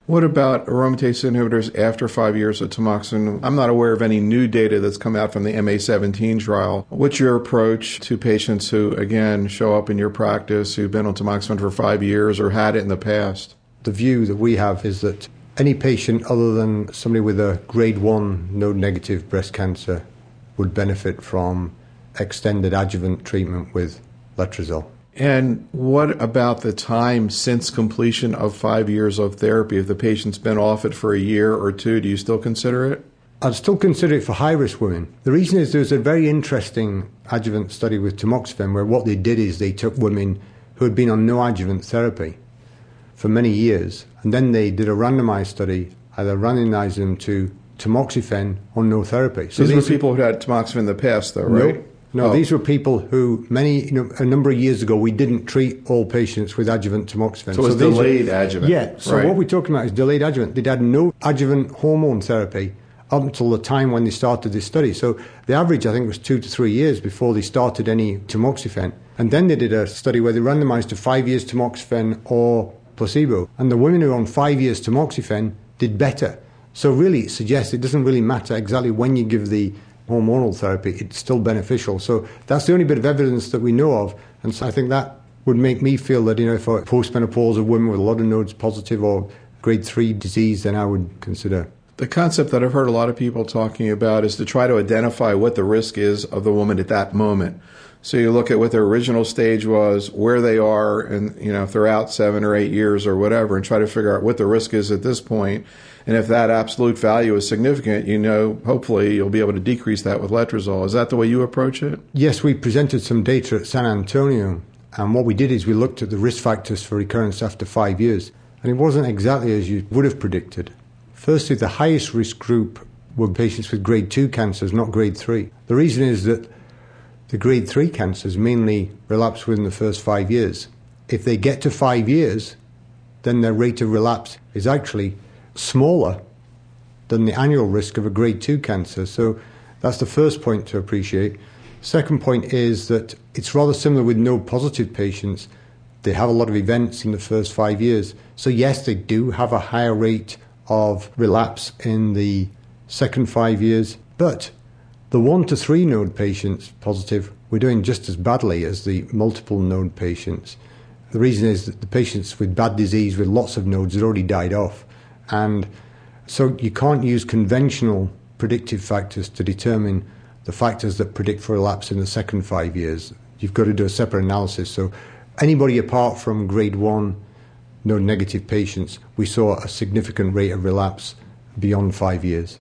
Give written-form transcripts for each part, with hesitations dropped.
What about aromatase inhibitors after 5 years of tamoxifen? I'm not aware of any new data that's come out from the MA17 trial. What's your approach to patients who, again, show up in your practice who've been on tamoxifen for 5 years or had it in the past? The view that we have is that any patient other than somebody with a grade 1 node-negative breast cancer would benefit from extended adjuvant treatment with letrozole. And what about the time since completion of 5 years of therapy? If the patient's been off it for a year or two, do you still consider it? I'd still consider it for high-risk women. The reason is there's a very interesting adjuvant study with tamoxifen where what they did is they took women who had been on no adjuvant therapy for many years, and then they did a randomized study, either randomized them to tamoxifen or no therapy. So these were people who had tamoxifen in the past, though, right? No, these were people who a number of years ago, we didn't treat all patients with adjuvant tamoxifen. So it was delayed adjuvant. Yeah, so what we're talking about is delayed adjuvant. They'd had no adjuvant hormone therapy up until the time when they started this study. So the average, I think, was 2 to 3 years before they started any tamoxifen. And then they did a study where they randomized to 5 years tamoxifen or placebo. And the women who were on 5 years tamoxifen did better. So really it suggests it doesn't really matter exactly when you give the hormonal therapy, it's still beneficial. So that's the only bit of evidence that we know of. And so I think that would make me feel that, for postmenopausal women with a lot of nodes positive or grade 3 disease, then I would consider. The concept that I've heard a lot of people talking about is to try to identify what the risk is of the woman at that moment. So you look at what their original stage was, where they are, and if they're out 7 or 8 years or whatever, and try to figure out what the risk is at this point. And if that absolute value is significant, hopefully you'll be able to decrease that with letrozole. Is that the way you approach it? Yes, we presented some data at San Antonio, and what we did is we looked at the risk factors for recurrence after 5 years, and it wasn't exactly as you would have predicted. Firstly, the highest risk group were patients with grade 2 cancers, not grade 3. The reason is that the grade 3 cancers mainly relapse within the first 5 years. If they get to 5 years, then their rate of relapse is actually smaller than the annual risk of a grade 2 cancer. So that's the first point to appreciate. Second point is that it's rather similar with node-positive patients. They have a lot of events in the first 5 years. So yes, they do have a higher rate of relapse in the second 5 years, but the 1 to 3 node patients positive, we're doing just as badly as the multiple node patients. The reason is that the patients with bad disease with lots of nodes had already died off. And so you can't use conventional predictive factors to determine the factors that predict for relapse in the second 5 years. You've got to do a separate analysis. So anybody apart from grade 1 node-negative patients, we saw a significant rate of relapse beyond 5 years.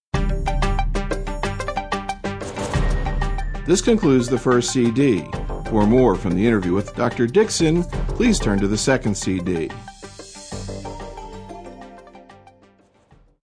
This concludes the first CD. For more from the interview with Dr. Dixon, please turn to the second CD.